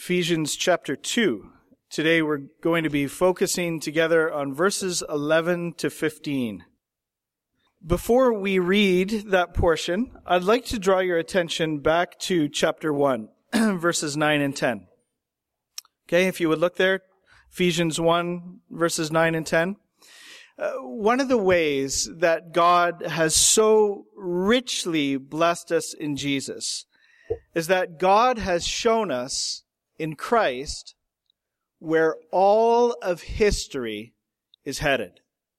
Ephesians chapter 2. Today we're going to be focusing together on verses 11 to 15. Before we read that portion, I'd like to draw your attention back to chapter 1, verses 9 and 10. Okay, if you would look there, Ephesians 1, verses 9 and 10. One of the ways that God has so richly blessed us in Jesus is that God has shown us in Christ where all of history is headed.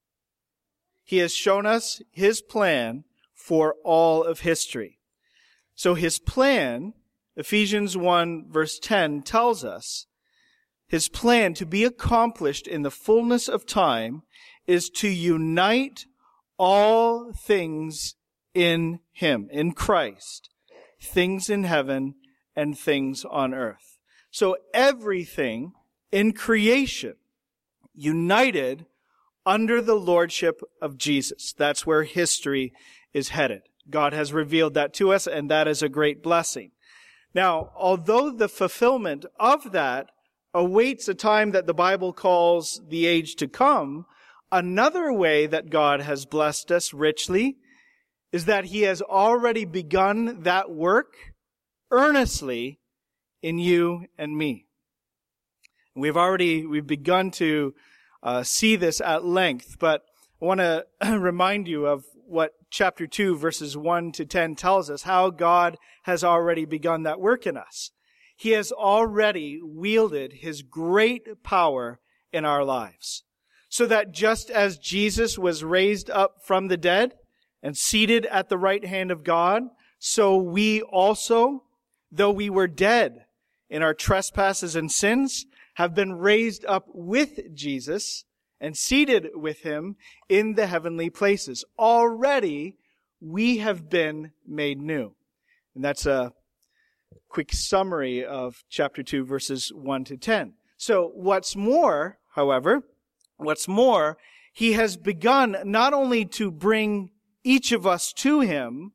He has shown us His plan for all of history. So His plan, Ephesians 1 verse 10 tells us, His plan to be accomplished in the fullness of time is to unite all things in Him, in Christ, things in heaven and things on earth. So everything in creation united under the lordship of Jesus. That's where history is headed. God has revealed that to us, and that is a great blessing. Now, although the fulfillment of that awaits a time that the Bible calls the age to come, another way that God has blessed us richly is that He has already begun that work earnestly in you and me. We've begun to see this at length, but I want to remind you of what chapter 2, verses 1 to 10 tells us, how God has already begun that work in us. He has already wielded His great power in our lives, so that just as Jesus was raised up from the dead and seated at the right hand of God, so we also, though we were dead in our trespasses and sins, have been raised up with Jesus and seated with Him in the heavenly places. Already we have been made new. And that's a quick summary of chapter 2, verses 1 to 10. So what's more, He has begun not only to bring each of us to Him,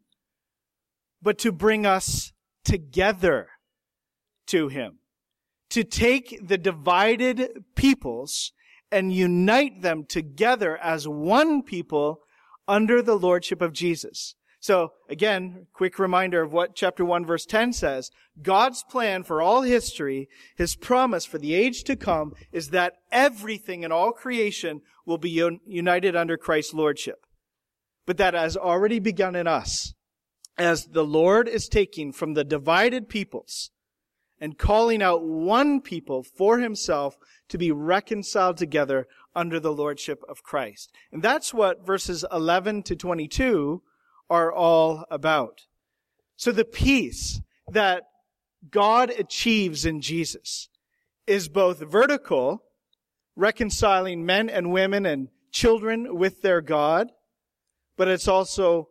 but to bring us together to Him. To take the divided peoples and unite them together as one people under the lordship of Jesus. So again, quick reminder of what chapter 1 verse 10 says. God's plan for all history, His promise for the age to come, is that everything in all creation will be united under Christ's lordship. But that has already begun in us, as the Lord is taking from the divided peoples and calling out one people for Himself to be reconciled together under the lordship of Christ. And that's what verses 11 to 22 are all about. So the peace that God achieves in Jesus is both vertical, reconciling men and women and children with their God, but it's also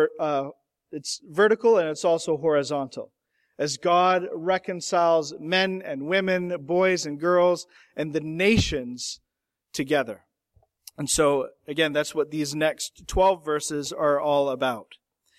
it's vertical and it's also horizontal, as God reconciles men and women, boys and girls, and the nations together. And so, again, that's what these next 12 verses are all about.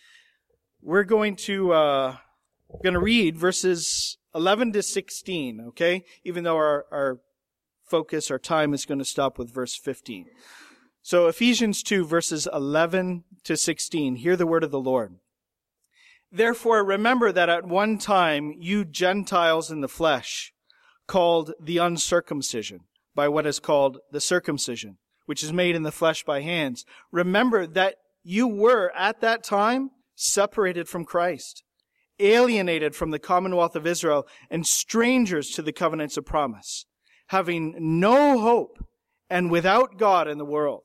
We're going to read verses 11 to 16, okay? Even though our focus, our time is going to stop with verse 15. So Ephesians 2, verses 11 to 16, hear the word of the Lord. Therefore, remember that at one time you Gentiles in the flesh, called the uncircumcision, by what is called the circumcision, which is made in the flesh by hands. Remember that you were at that time separated from Christ, alienated from the commonwealth of Israel, and strangers to the covenants of promise, having no hope and without God in the world.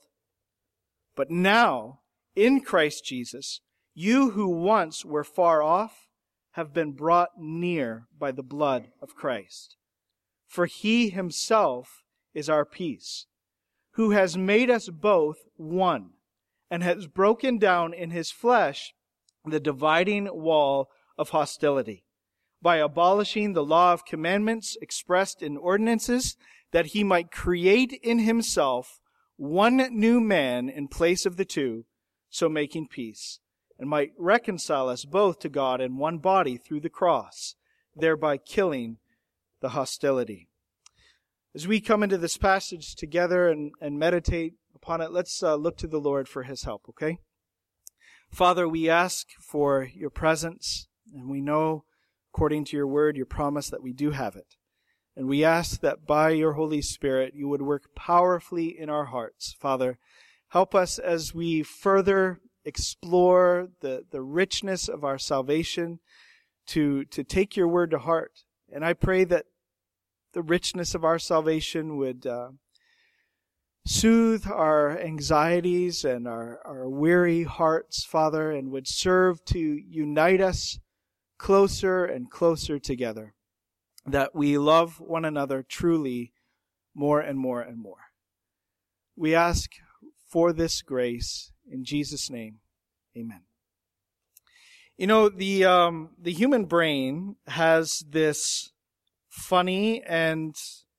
But now, in Christ Jesus, you who once were far off have been brought near by the blood of Christ. For He Himself is our peace, who has made us both one, and has broken down in His flesh the dividing wall of hostility, by abolishing the law of commandments expressed in ordinances, that He might create in Himself one new man in place of the two, so making peace, and might reconcile us both to God in one body through the cross, thereby killing the hostility. As we come into this passage together and meditate upon it, let's look to the Lord for his help, okay? Father, we ask for your presence, and we know, according to your word, your promise that we do have it. And we ask that by your Holy Spirit, you would work powerfully in our hearts. Father, help us as we further explore the richness of our salvation to take your word to heart. And I pray that the richness of our salvation would soothe our anxieties and our weary hearts, Father, and would serve to unite us closer and closer together, that we love one another truly more and more and more. We ask for this grace in Jesus' name. Amen. You know, the human brain has this funny and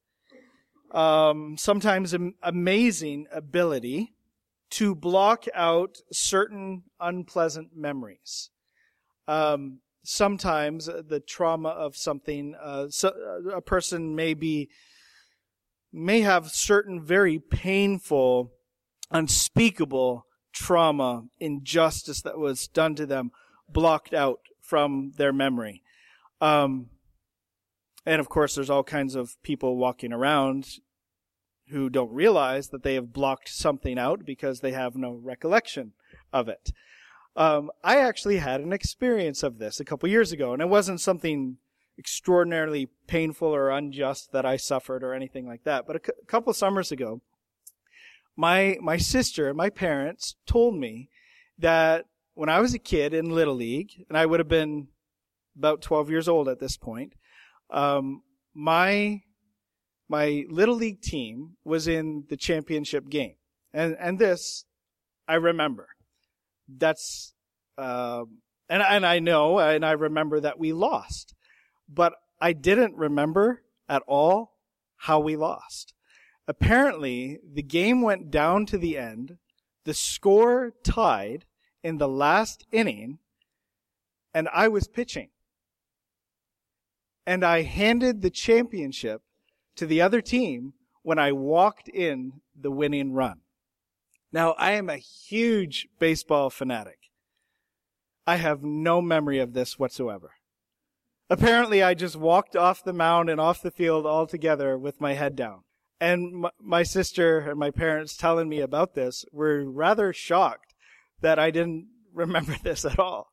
sometimes amazing ability to block out certain unpleasant memories. Sometimes the trauma of something, a person may have certain very painful, unspeakable trauma, injustice that was done to them, blocked out from their memory. And of course, there's all kinds of people walking around who don't realize that they have blocked something out because they have no recollection of it. I actually had an experience of this a couple years ago, and it wasn't something extraordinarily painful or unjust that I suffered or anything like that. But a couple summers ago, my sister and my parents told me that when I was a kid in Little League, and I would have been about 12 years old at this point, my Little League team was in the championship game. And this, I remember. That's, and I know, and I remember that we lost. But I didn't remember at all how we lost. Apparently, the game went down to the end, the score tied in the last inning, and I was pitching. And I handed the championship to the other team when I walked in the winning run. Now, I am a huge baseball fanatic. I have no memory of this whatsoever. Apparently, I just walked off the mound and off the field altogether with my head down. And my sister and my parents telling me about this were rather shocked that I didn't remember this at all.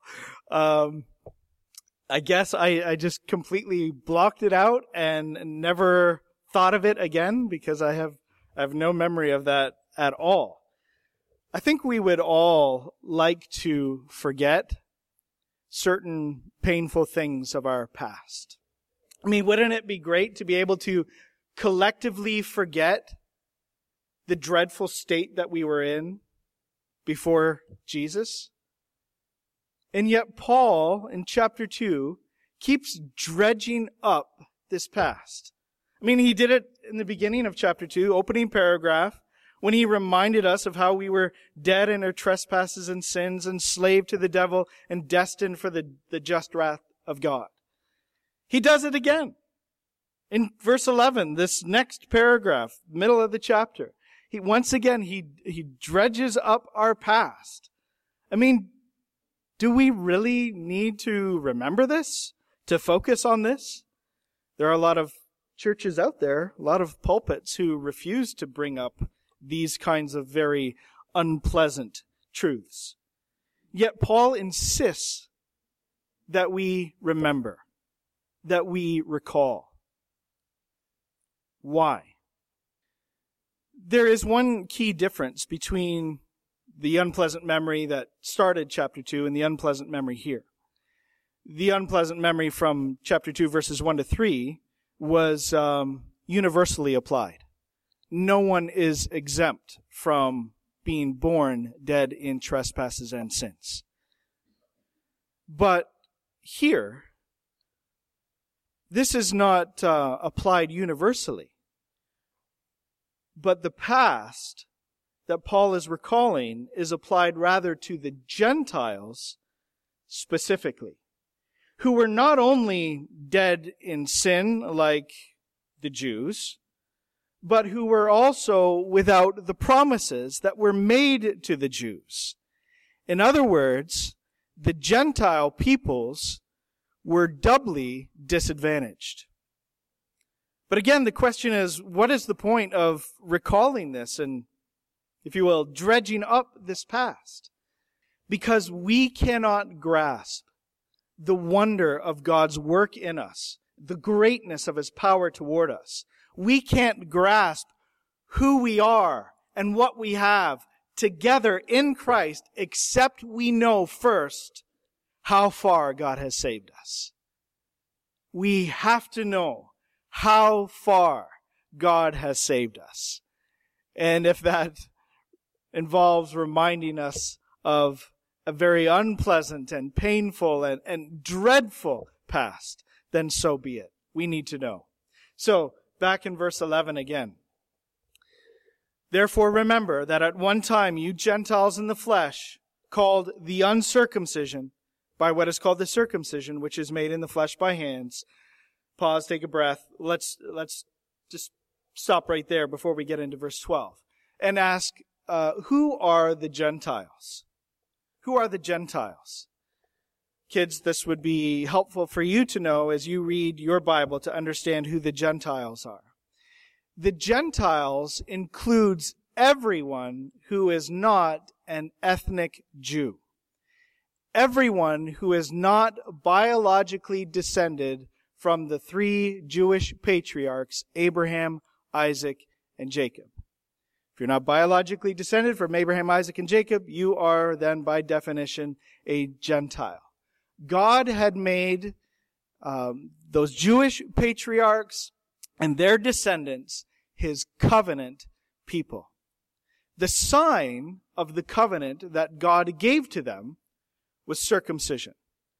I guess I just completely blocked it out and never thought of it again because I have no memory of that at all. I think we would all like to forget certain painful things of our past. I mean, wouldn't it be great to be able to collectively forget the dreadful state that we were in before Jesus? And yet Paul, in chapter 2, keeps dredging up this past. I mean, he did it in the beginning of chapter 2, opening paragraph, when he reminded us of how we were dead in our trespasses and sins, enslaved to the devil, and destined for the just wrath of God. He does it again. In verse 11, this next paragraph, middle of the chapter, once again, he dredges up our past. I mean, do we really need to remember this? To focus on this? There are a lot of churches out there, a lot of pulpits who refuse to bring up these kinds of very unpleasant truths. Yet Paul insists that we remember, that we recall. Why? There is one key difference between the unpleasant memory that started chapter 2 and the unpleasant memory here. The unpleasant memory from chapter 2 verses 1 to 3 was universally applied. No one is exempt from being born dead in trespasses and sins. But here, this is not applied universally. But the past that Paul is recalling is applied rather to the Gentiles specifically. who were not only dead in sin like the Jews, but who were also without the promises that were made to the Jews. In other words, the Gentile peoples were doubly disadvantaged. But again, the question is, what is the point of recalling this and, if you will, dredging up this past? Because we cannot grasp the wonder of God's work in us, the greatness of His power toward us. We can't grasp who we are and what we have together in Christ except we know first how far God has saved us. We have to know how far God has saved us. And if that involves reminding us of a very unpleasant and painful and dreadful past, then so be it. We need to know. So, back in verse 11 again. Therefore remember that at one time you Gentiles in the flesh, called the uncircumcision, by what is called the circumcision, which is made in the flesh by hands. Pause, take a breath. Let's just stop right there before we get into verse 12. And ask, who are the Gentiles? Who are the Gentiles? Kids, this would be helpful for you to know as you read your Bible to understand who the Gentiles are. The Gentiles includes everyone who is not an ethnic Jew. Everyone who is not biologically descended from the three Jewish patriarchs, Abraham, Isaac, and Jacob. If you're not biologically descended from Abraham, Isaac, and Jacob, you are then by definition a Gentile. God had made those Jewish patriarchs and their descendants His covenant people. The sign of the covenant that God gave to them was circumcision.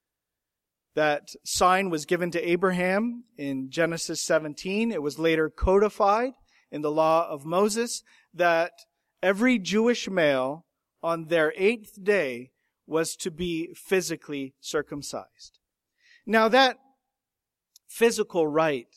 That sign was given to Abraham in Genesis 17. It was later codified in the law of Moses that every Jewish male on their 8th day was to be physically circumcised. Now that physical rite,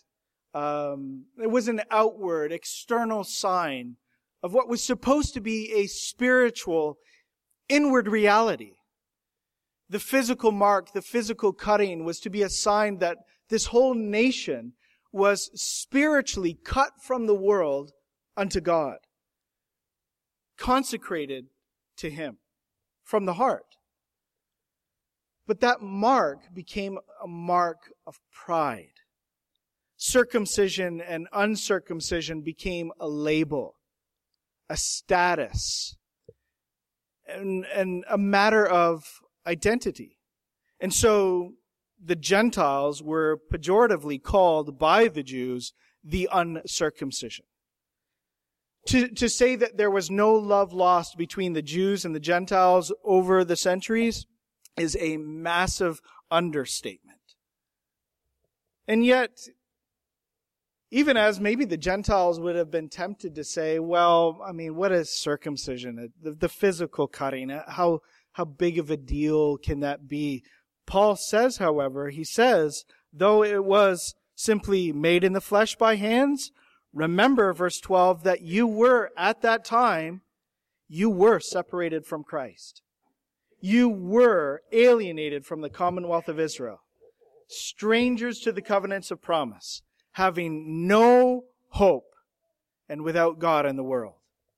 it was an outward, external sign of what was supposed to be a spiritual, inward reality. The physical mark, the physical cutting was to be a sign that this whole nation was spiritually cut from the world unto God, consecrated to Him from the heart. But that mark became a mark of pride. Circumcision and uncircumcision became a label, a status, and a matter of identity. And so the Gentiles were pejoratively called by the Jews the uncircumcision. To say that there was no love lost between the Jews and the Gentiles over the centuries is a massive understatement. And yet, even as maybe the Gentiles would have been tempted to say, well, I mean, what is circumcision? The physical cutting, how big of a deal can that be? Paul says, however, he says, though it was simply made in the flesh by hands, remember, verse 12, that you were, at that time, you were separated from Christ. You were alienated from the commonwealth of Israel, strangers to the covenants of promise, having no hope and without God in the world.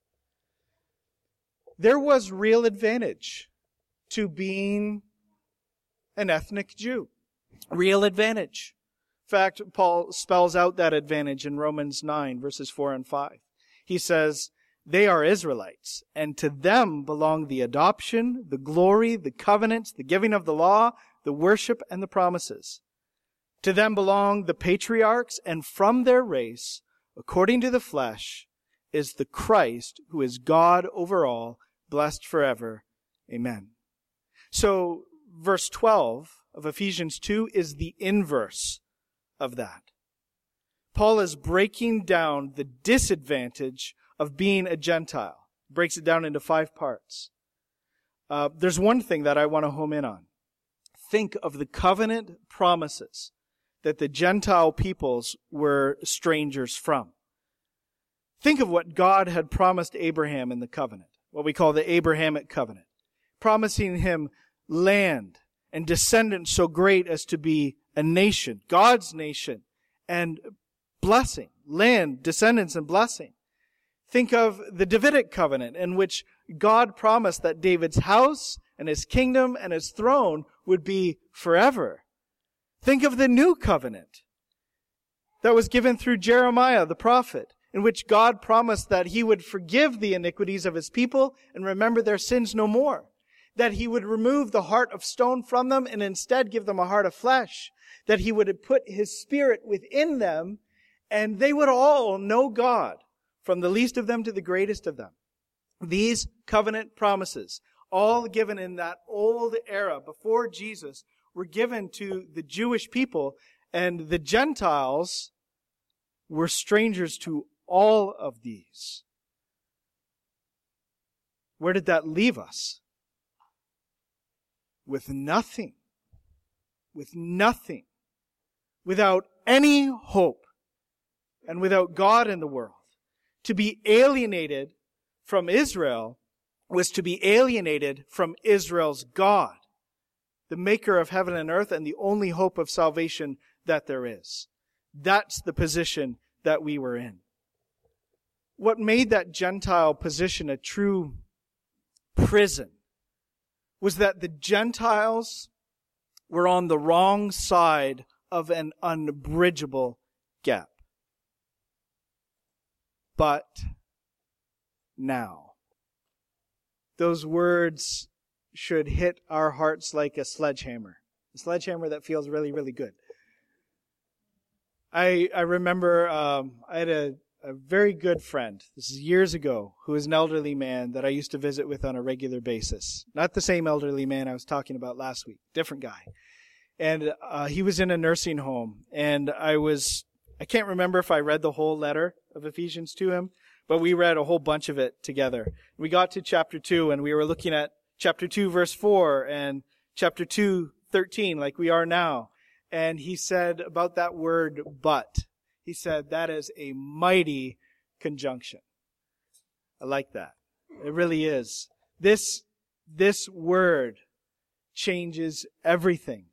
There was real advantage to being an ethnic Jew. Real advantage. In fact, Paul spells out that advantage in Romans 9, verses 4 and 5. He says, they are Israelites, and to them belong the adoption, the glory, the covenants, the giving of the law, the worship, and the promises. To them belong the patriarchs, and from their race, according to the flesh, is the Christ, who is God over all, blessed forever. Amen. So, verse 12 of Ephesians 2 is the inverse of that. Paul is breaking down the disadvantage of being a Gentile. Breaks it down into 5 parts. There's one thing that I want to home in on. think of the covenant promises that the Gentile peoples were strangers from. Think of what God had promised Abraham in the covenant, what we call the Abrahamic covenant, promising him land and descendants so great as to be a nation, God's nation, and blessing, land, descendants, and blessing. Think of the Davidic covenant in which God promised that David's house and his kingdom and his throne would be forever. Think of the new covenant that was given through Jeremiah the prophet, in which God promised that he would forgive the iniquities of his people and remember their sins no more. That he would remove the heart of stone from them and instead give them a heart of flesh. That he would put his Spirit within them and they would all know God, from the least of them to the greatest of them. These covenant promises, all given in that old era before Jesus, were given to the Jewish people, and the Gentiles were strangers to all of these. Where did that leave us? With nothing. With nothing. Without any hope. And without God in the world. To be alienated from Israel was to be alienated from Israel's God, the maker of heaven and earth and the only hope of salvation that there is. That's the position that we were in. What made that Gentile position a true prison was that the Gentiles were on the wrong side of an unbridgeable gap. But now, those words should hit our hearts like a sledgehammer that feels really, really good. I remember I had a very good friend, this is years ago, who was an elderly man that I used to visit with on a regular basis. Not the same elderly man I was talking about last week, different guy. And he was in a nursing home, and I can't remember if I read the whole letter of Ephesians to him, but we read a whole bunch of it together. We got to chapter 2, and we were looking at chapter 2, verse 4, and chapter 2, 13, like we are now. And he said about that word, but, he said, that is a mighty conjunction. I like that. It really is. This word changes everything.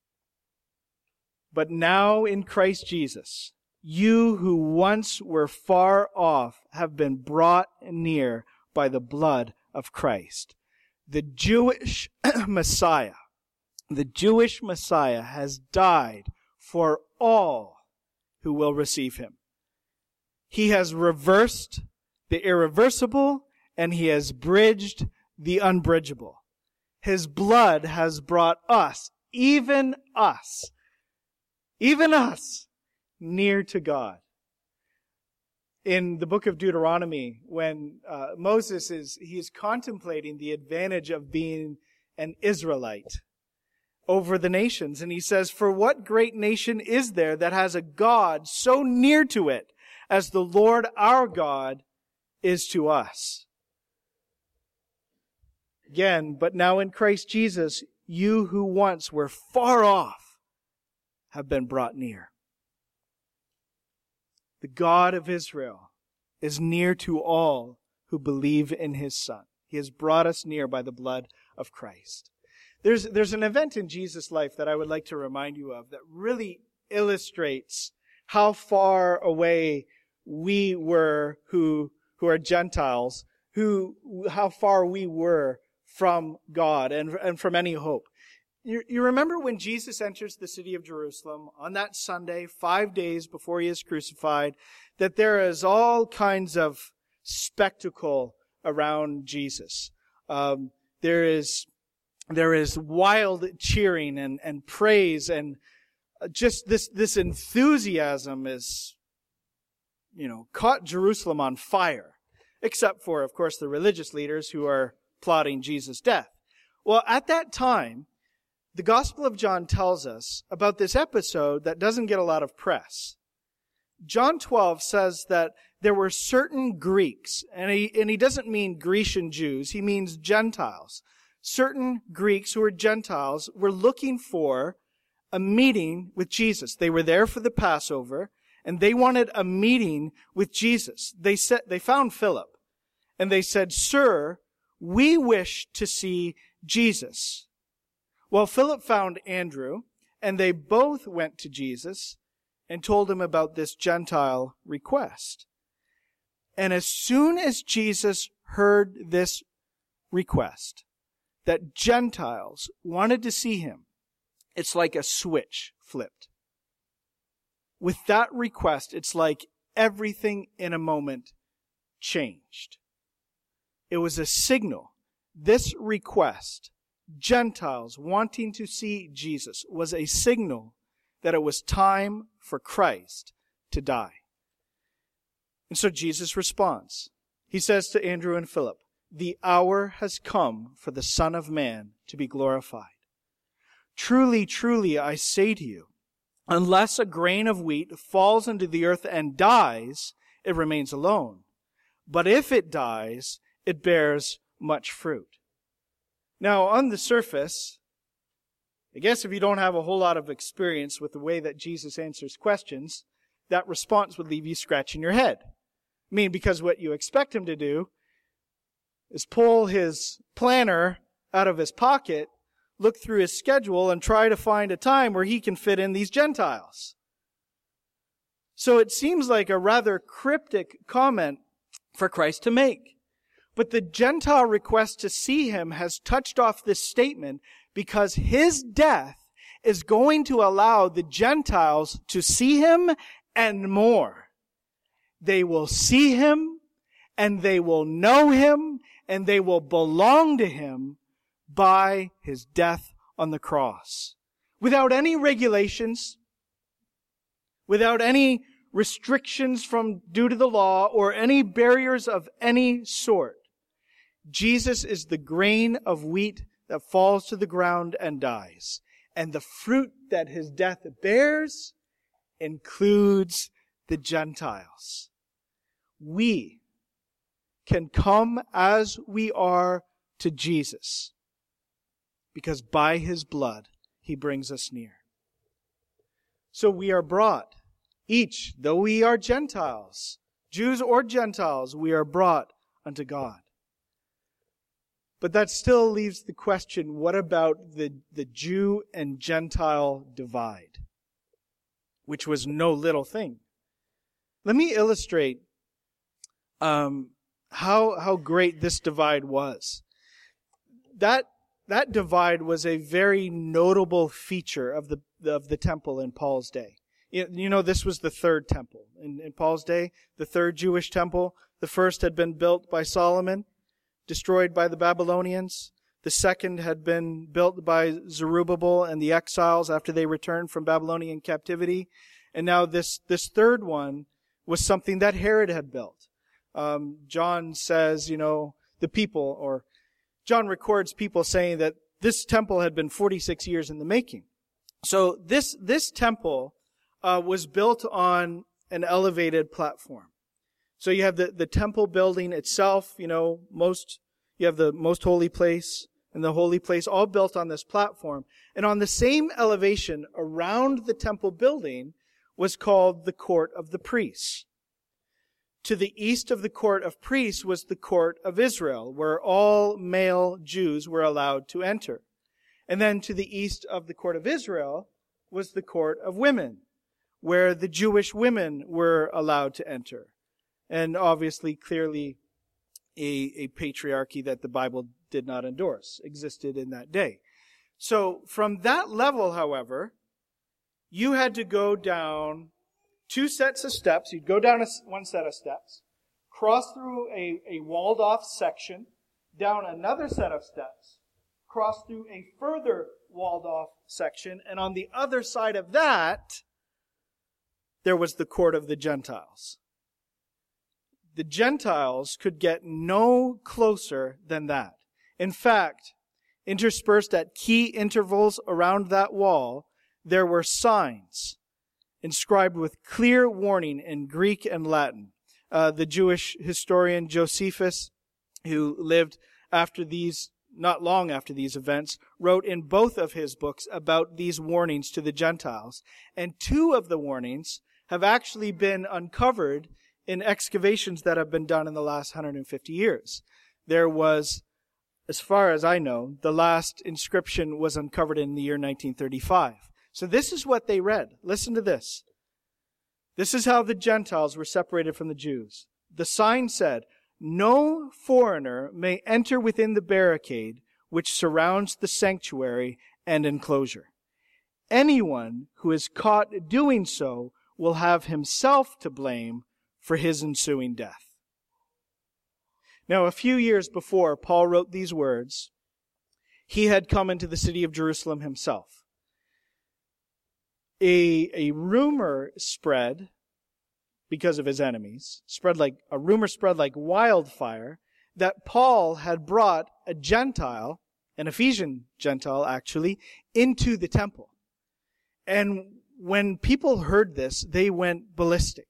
But now in Christ Jesus, you who once were far off have been brought near by the blood of Christ. The Jewish Messiah has died for all who will receive him. He has reversed the irreversible and he has bridged the unbridgeable. His blood has brought us, even us, near to God. In the book of Deuteronomy, when Moses is contemplating the advantage of being an Israelite over the nations, and he says, "For what great nation is there that has a God so near to it as the Lord our God is to us?" Again, but now in Christ Jesus, you who once were far off have been brought near. The God of Israel is near to all who believe in his Son. He has brought us near by the blood of Christ. There's an event in Jesus' life that I would like to remind you of that really illustrates how far away we were who are Gentiles, how far we were from God and from any hope. You remember when Jesus enters the city of Jerusalem on that Sunday, 5 days before he is crucified, that there is all kinds of spectacle around Jesus. There is wild cheering and praise, and just this enthusiasm is, caught Jerusalem on fire, except for, of course, the religious leaders who are plotting Jesus' death. Well, at that time, the Gospel of John tells us about this episode that doesn't get a lot of press. John 12 says that there were certain Greeks, and he doesn't mean Grecian Jews, he means Gentiles, certain Greeks who were Gentiles were looking for a meeting with Jesus. They were there for the Passover, and they wanted a meeting with Jesus. They found Philip, and they said, "Sir, we wish to see Jesus." Well, Philip found Andrew, and they both went to Jesus and told him about this Gentile request. And as soon as Jesus heard this request, that Gentiles wanted to see him, it's like a switch flipped. With that request, it's like everything in a moment changed. It was a signal. This request, Gentiles wanting to see Jesus, was a signal that it was time for Christ to die. And so Jesus responds. He says to Andrew and Philip, "The hour has come for the Son of Man to be glorified. Truly, truly, I say to you, unless a grain of wheat falls into the earth and dies, it remains alone. But if it dies, it bears much fruit." Now, on the surface, I guess if you don't have a whole lot of experience with the way that Jesus answers questions, that response would leave you scratching your head. I mean, because what you expect him to do is pull his planner out of his pocket, look through his schedule, and try to find a time where he can fit in these Gentiles. So it seems like a rather cryptic comment for Christ to make. But the Gentile request to see him has touched off this statement because his death is going to allow the Gentiles to see him and more. They will see him, and they will know him, and they will belong to him by his death on the cross. Without any regulations, without any restrictions due to the law or any barriers of any sort, Jesus is the grain of wheat that falls to the ground and dies. And the fruit that his death bears includes the Gentiles. We can come as we are to Jesus because by his blood he brings us near. So we are brought, each, though we are Gentiles, Jews or Gentiles, we are brought unto God. But that still leaves the question, what about the Jew and Gentile divide? Which was no little thing. Let me illustrate how great this divide was. That divide was a very notable feature of the temple in Paul's day. You know, this was the third temple. In Paul's day, the third Jewish temple. The first had been built by Solomon, destroyed by the Babylonians. The second had been built by Zerubbabel and the exiles after they returned from Babylonian captivity. And now this third one was something that Herod had built. John says, John records people saying that this temple had been 46 years in the making. So this temple was built on an elevated platform. So you have the temple building itself, you have the most holy place and the holy place all built on this platform. And on the same elevation around the temple building was called the court of the priests. To the east of the court of priests was the court of Israel, where all male Jews were allowed to enter. And then to the east of the court of Israel was the court of women, where the Jewish women were allowed to enter. And obviously, clearly, a patriarchy that the Bible did not endorse existed in that day. So from that level, however, you had to go down two sets of steps. You'd go down one set of steps, cross through a walled off section, down another set of steps, cross through a further walled off section, and on the other side of that, there was the court of the Gentiles. The Gentiles could get no closer than that. In fact, interspersed at key intervals around that wall, there were signs inscribed with clear warning in Greek and Latin. The Jewish historian Josephus, who lived after these not long after these events, wrote in both of his books about these warnings to the Gentiles. And two of the warnings have actually been uncovered in excavations that have been done in the last 150 years. There was, as far as I know, the last inscription was uncovered in the year 1935. So this is what they read. Listen to this. This is how the Gentiles were separated from the Jews. The sign said, "No foreigner may enter within the barricade which surrounds the sanctuary and enclosure. Anyone who is caught doing so will have himself to blame for his ensuing death." Now, a few years before Paul wrote these words, he had come into the city of Jerusalem himself. A rumor spread because of his enemies, a rumor spread like wildfire, that Paul had brought a Gentile, an Ephesian Gentile actually, into the temple. And when people heard this, they went ballistic.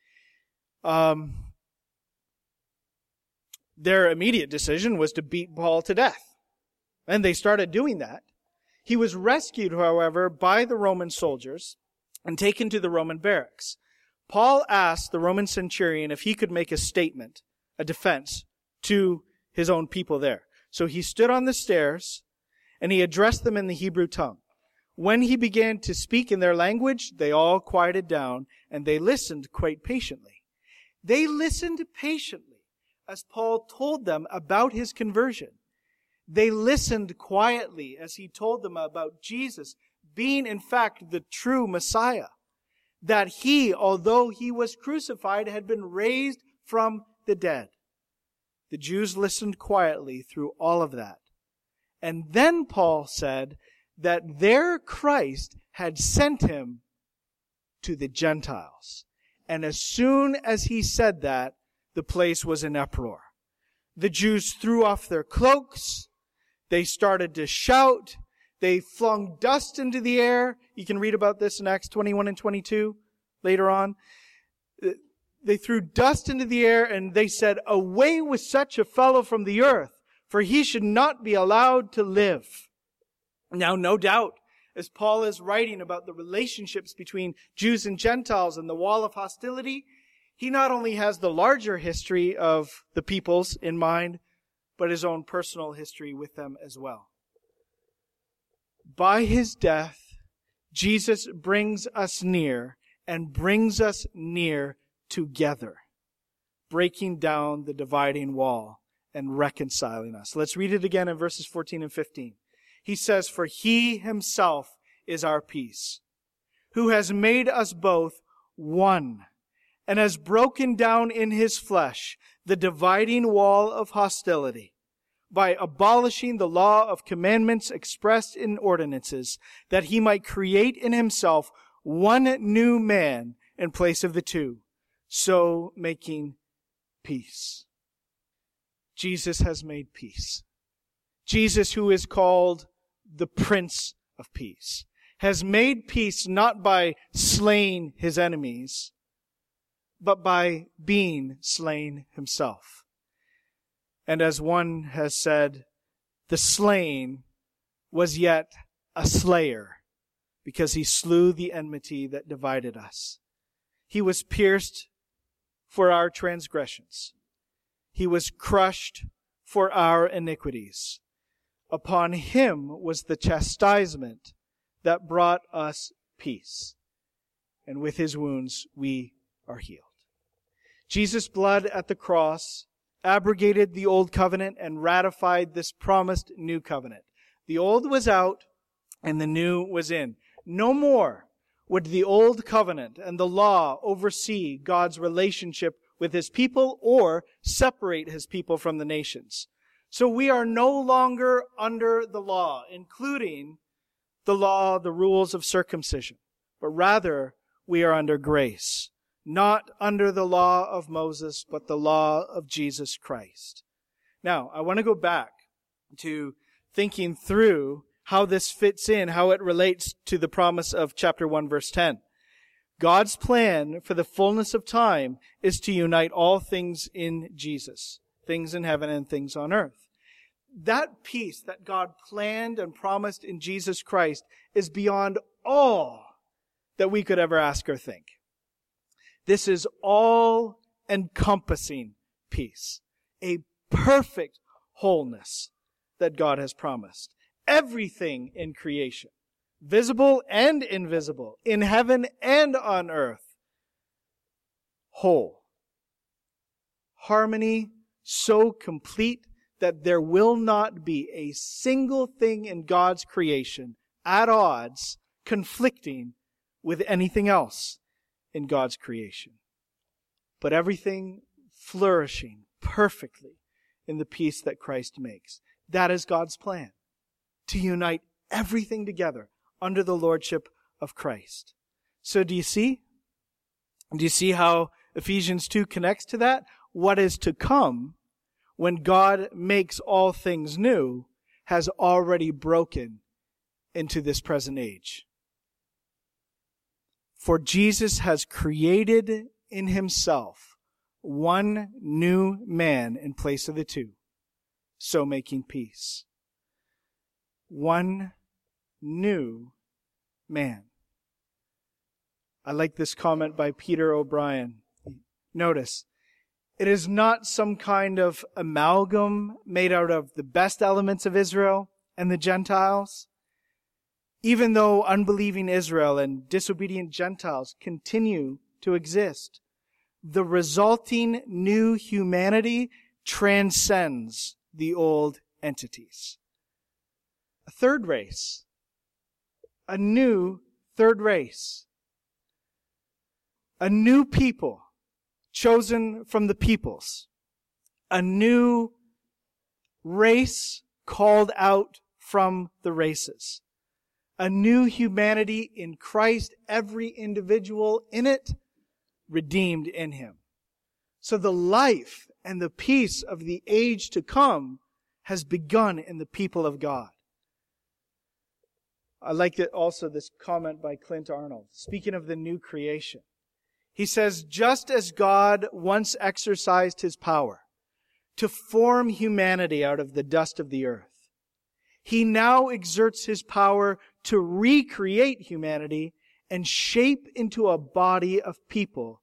Their immediate decision was to beat Paul to death. And they started doing that. He was rescued, however, by the Roman soldiers and taken to the Roman barracks. Paul asked the Roman centurion if he could make a statement, a defense, to his own people there. So he stood on the stairs and he addressed them in the Hebrew tongue. When he began to speak in their language, they all quieted down and they listened quite patiently. They listened patiently as Paul told them about his conversion. They listened quietly as he told them about Jesus being, in fact, the true Messiah. That he, although he was crucified, had been raised from the dead. The Jews listened quietly through all of that. And then Paul said that their Christ had sent him to the Gentiles. And as soon as he said that, the place was in uproar. The Jews threw off their cloaks. They started to shout. They flung dust into the air. You can read about this in Acts 21 and 22 later on. They threw dust into the air and they said, "Away with such a fellow from the earth, for he should not be allowed to live." Now, no doubt, as Paul is writing about the relationships between Jews and Gentiles and the wall of hostility, he not only has the larger history of the peoples in mind, but his own personal history with them as well. By his death, Jesus brings us near and brings us near together, breaking down the dividing wall and reconciling us. Let's read it again in verses 14 and 15. He says, "For he himself is our peace, who has made us both one, and has broken down in his flesh the dividing wall of hostility, by abolishing the law of commandments expressed in ordinances, that he might create in himself one new man in place of the two, so making peace." Jesus has made peace. Jesus, who is called the Prince of Peace, has made peace not by slaying his enemies, but by being slain himself. And as one has said, the slain was yet a slayer, because he slew the enmity that divided us. He was pierced for our transgressions. He was crushed for our iniquities. Upon him was the chastisement that brought us peace. And with his wounds we are healed. Jesus' blood at the cross abrogated the old covenant and ratified this promised new covenant. The old was out and the new was in. No more would the old covenant and the law oversee God's relationship with his people or separate his people from the nations. So we are no longer under the law, including the law, the rules of circumcision, but rather we are under grace. Not under the law of Moses, but the law of Jesus Christ. Now, I want to go back to thinking through how this fits in, how it relates to the promise of chapter 1, verse 10. God's plan for the fullness of time is to unite all things in Jesus, things in heaven and things on earth. that peace that God planned and promised in Jesus Christ is beyond all that we could ever ask or think. This is all-encompassing peace, a perfect wholeness that God has promised. Everything in creation, visible and invisible, in heaven and on earth, whole. Harmony so complete that there will not be a single thing in God's creation at odds, conflicting with anything else in God's creation. But everything flourishing perfectly in the peace that Christ makes. That is God's plan, to unite everything together under the lordship of Christ. So do you see? Do you see how Ephesians 2 connects to that? What is to come when God makes all things new has already broken into this present age. For Jesus has created in himself one new man in place of the two, so making peace. One new man. I like this comment by Peter O'Brien. Notice, it is not some kind of amalgam made out of the best elements of Israel and the Gentiles. Even though unbelieving Israel and disobedient Gentiles continue to exist, the resulting new humanity transcends the old entities. A third race. A new third race. A new people chosen from the peoples. A new race called out from the races. A new humanity in Christ, every individual in it redeemed in him. So the life and the peace of the age to come has begun in the people of God. I like it also, this comment by Clint Arnold, speaking of the new creation. He says, just as God once exercised his power to form humanity out of the dust of the earth, he now exerts his power to recreate humanity and shape it into a body of people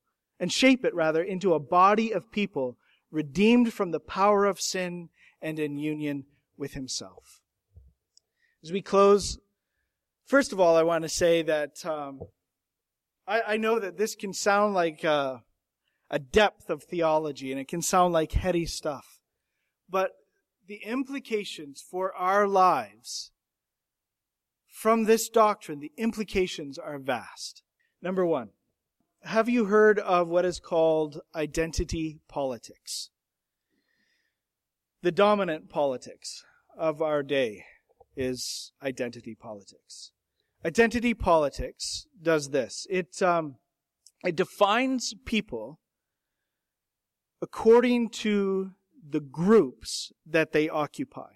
redeemed from the power of sin and in union with himself. As we close, first of all, I want to say that I know that this can sound like a depth of theology, and it can sound like heady stuff. But the implications for our lives from this doctrine, the implications are vast. Number one, have you heard of what is called identity politics? The dominant politics of our day is identity politics. Identity politics does this. It defines people according to the groups that they occupy.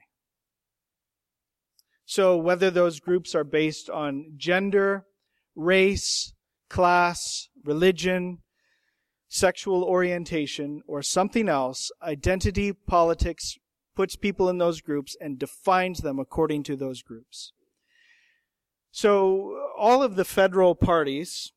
So whether those groups are based on gender, race, class, religion, sexual orientation, or something else, identity politics puts people in those groups and defines them according to those groups. So all of the federal parties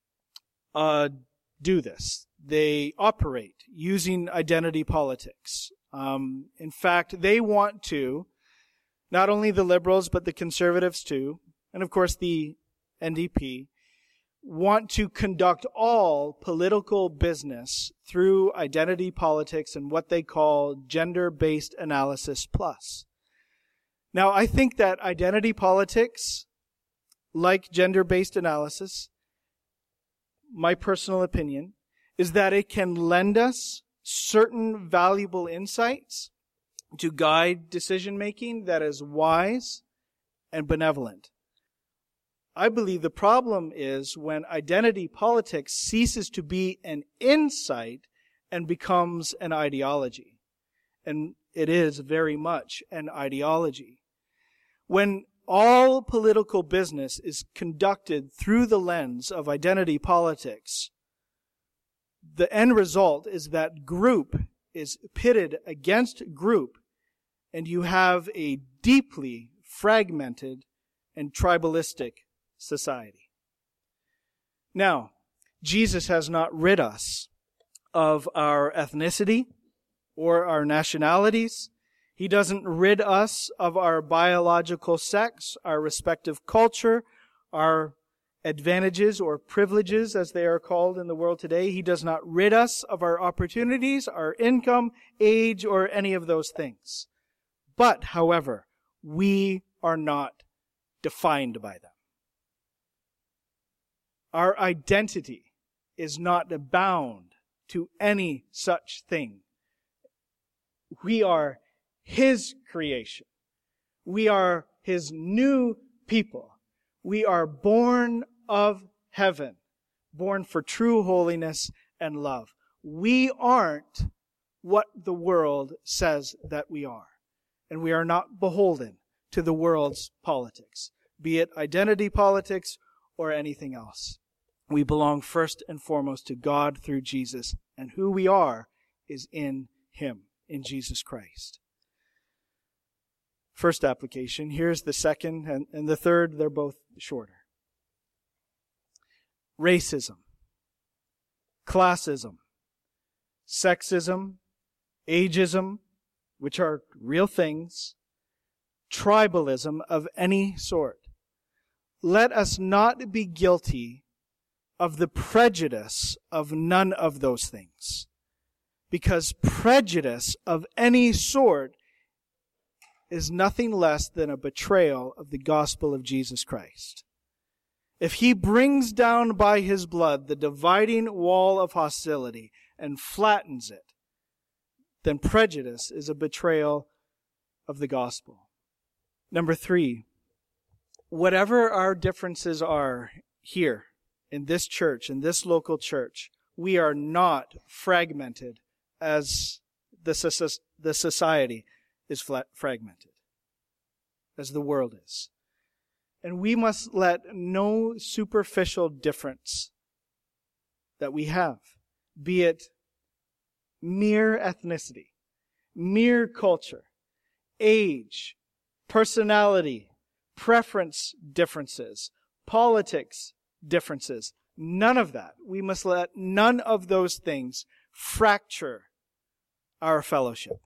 do this. They operate using identity politics. In fact, they want to, not only the liberals, but the conservatives too, and of course the NDP, want to conduct all political business through identity politics and what they call gender-based analysis plus. Now, I think that identity politics, like gender-based analysis, my personal opinion, is that it can lend us certain valuable insights to guide decision-making that is wise and benevolent. I believe the problem is when identity politics ceases to be an insight and becomes an ideology. And it is very much an ideology. When all political business is conducted through the lens of identity politics, the end result is that group is pitted against group and you have a deeply fragmented and tribalistic society. Now, Jesus has not rid us of our ethnicity or our nationalities. He doesn't rid us of our biological sex, our respective culture, our advantages or privileges, as they are called in the world today. He does not rid us of our opportunities, our income, age, or any of those things. But, however, we are not defined by them. Our identity is not bound to any such thing. We are His creation. We are His new people. We are born of heaven, born for true holiness and love. We aren't what the world says that we are. And we are not beholden to the world's politics, be it identity politics or anything else. We belong first and foremost to God through Jesus, and who we are is in Him, in Jesus Christ. First application. Here's the second and the third. They're both shorter. Racism, classism, sexism, ageism, which are real things, tribalism of any sort. Let us not be guilty of the prejudice of none of those things. Because prejudice of any sort is nothing less than a betrayal of the gospel of Jesus Christ. If He brings down by His blood the dividing wall of hostility and flattens it, then prejudice is a betrayal of the gospel. Number 3, whatever our differences are here in this church, in this local church, we are not fragmented as the society is fragmented, as the world is. And we must let no superficial difference that we have, be it mere ethnicity, mere culture, age, personality, preference differences, politics differences, none of that. We must let none of those things fracture our fellowship.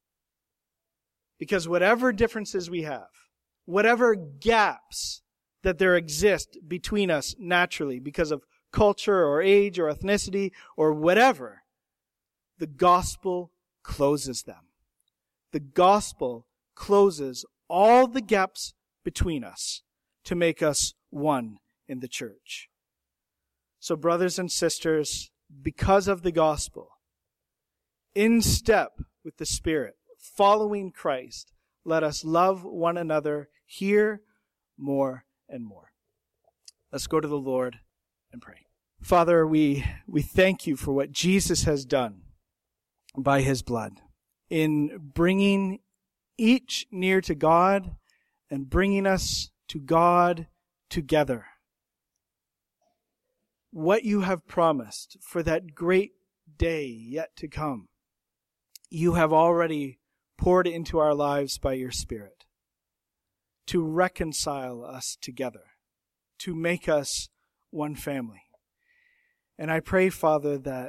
Because whatever differences we have, whatever gaps that there exist between us naturally because of culture or age or ethnicity or whatever, the gospel closes them. The gospel closes all the gaps between us to make us one in the church. So brothers and sisters, because of the gospel, in step with the Spirit, following Christ, let us love one another here more and more. Let's go to the Lord and pray. Father, we thank You for what Jesus has done by His blood in bringing each near to God and bringing us to God together. What You have promised for that great day yet to come, You have already poured into our lives by Your Spirit to reconcile us together, to make us one family. And I pray, Father, that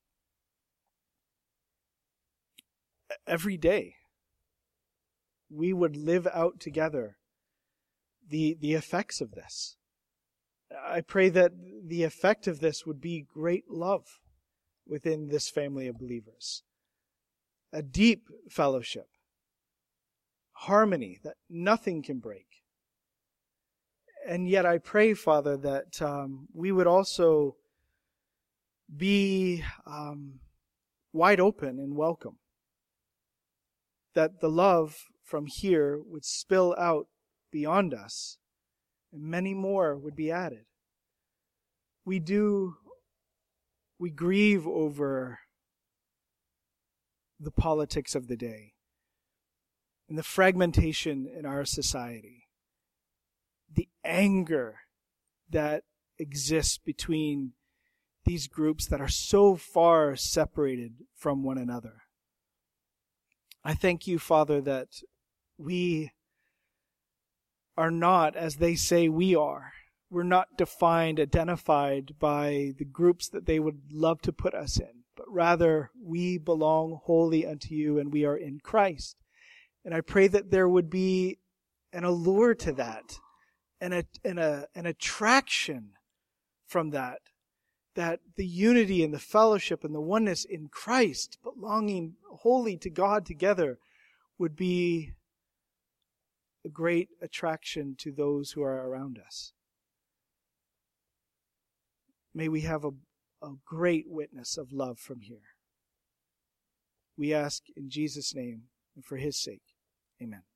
every day we would live out together the effects of this. I pray that the effect of this would be great love within this family of believers. A deep fellowship, harmony that nothing can break. And yet I pray, Father, that we would also be wide open and welcome. That the love from here would spill out beyond us, and many more would be added. We grieve over the politics of the day and the fragmentation in our society, the anger that exists between these groups that are so far separated from one another. I thank you, Father, that we are not as they say we are. We're not defined, identified by the groups that they would love to put us in, but rather we belong wholly unto you and we are in Christ. And I pray that there would be an allure to that and an attraction from that the unity and the fellowship and the oneness in Christ, belonging wholly to God together, would be a great attraction to those who are around us. May we have a great witness of love from here. We ask in Jesus' name and for his sake. Amen.